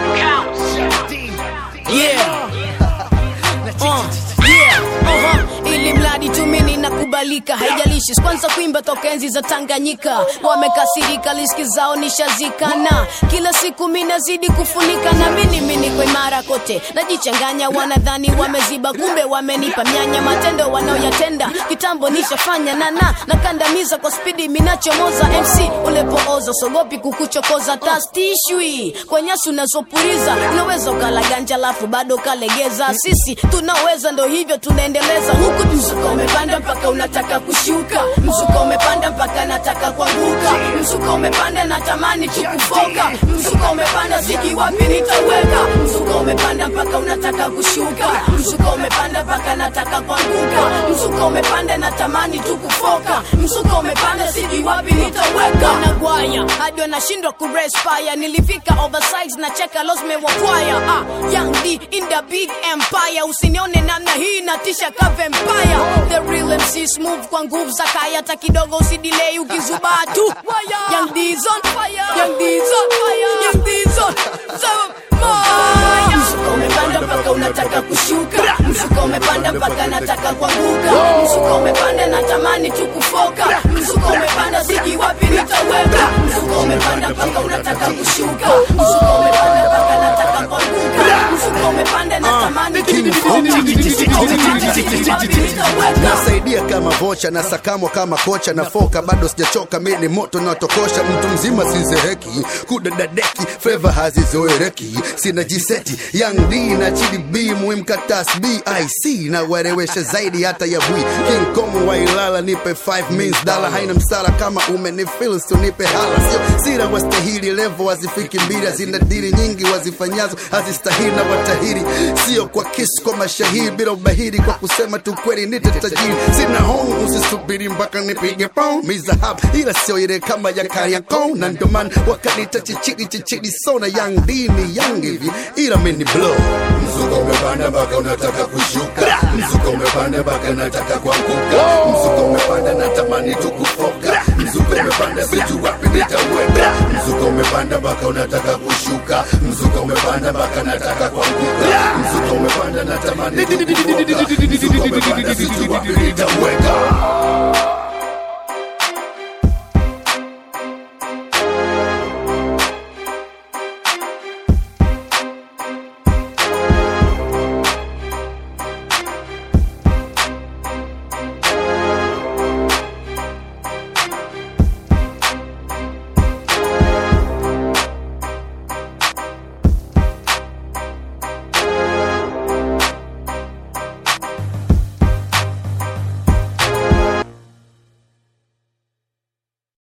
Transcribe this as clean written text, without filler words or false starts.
Ili mradi tu mimi nakubalika, haijalishi kwanza kuimba toka enzi za Tanganyika. Wamekasirika, liski zao nishazikana, kila siku mimi nazidi kufunika, na mimi kwa imara kote najichanganya. Wanadhani wameziba, kumbe wamenipa myanya. Matendo wanaoyatenda kitambo nishafanya, na kandamiza kwa spidi minachomoza. MC ulepooza, sogopi kukuchokoza, tastishwi kwa nyasi unazopuriza. Unaweza ukala ganja lafu bado kalegeza, sisi tunaweza, ndo hivyo tunaendeleza. Huku mzuka umepanda mpaka unataka kushuka, mzuka umepanda mpaka nataka kuanguka, mzuka umepanda natamani tukufoka, mzuka umepanda siki wapi nitaweka, mzuka umepanda mpaka unataka kushuka, mzuka umepanda mpaka nataka kuanguka, mzuka umepanda natamani tukufoka, mzuka umepanda siki wapi nitaweka. Nagwaya hadi wanashindwa kurespire, nilifika oversize na cheka los mewakwaya. Young D in the big empire, usinione namna hii natisha ka vampire. The real MC smooth kwa nguvu za kaya, hata kidogo usidelay ukizubaa tu. Young D's on fire, Young D's on fire, Young D's on fire. Mzuka umepanda mpaka unataka kushuka, mzuka umepanda mpaka nataka kuanguka, mzuka umepanda natamani tukufoka, mzuka umepanda siji wapi nitaweka, mzuka umepanda mpaka unataka kushuka, mzuka umepanda mpaka nataka kuanguka, mzuka umepanda natamani tukufoka. Nasaidia kama vocha, na sakamo kama kocha, na foka bado sijachoka, mimi moto na tokosha. Mtu mzima sinzeheki, kudadadeki, flavor hazizoereki, sina jiseti. Young D na Chidi B, muimkatas BIC, na warewesha zaidi hata ya bui. King Kong wa Ilala, nipe 5 means dollar, haina msala kama umenifeel, so nipe hala. Sio sira wastahili, level wazifiki mbili, zina dili nyingi wazifanyazo hazistahili, na watahiri sio kwa kisu, kwa mashahiri bila ubahiri, kwa kusema tu kweli nitatajiri. Sina home, usisubiri mpaka nipige pong, mizahab ila sio ile kama ya Kariakoo, na ndo maana wakanita chichiri sona. Young D ni young hivi ila mini blow. Mzuka umepanda mpaka unataka kushuka, mzuka umepanda mpaka nataka kuanguka, mzuka umepanda natamani tukufoka, mzuka umepanda siju wapi nitaweka, mzuka umepanda mpaka unataka kushuka, mzuka umepanda mpaka nataka kuanguka, mzuka umepanda natamani tukufoka, mzuka umepanda siju wapi nitaweka.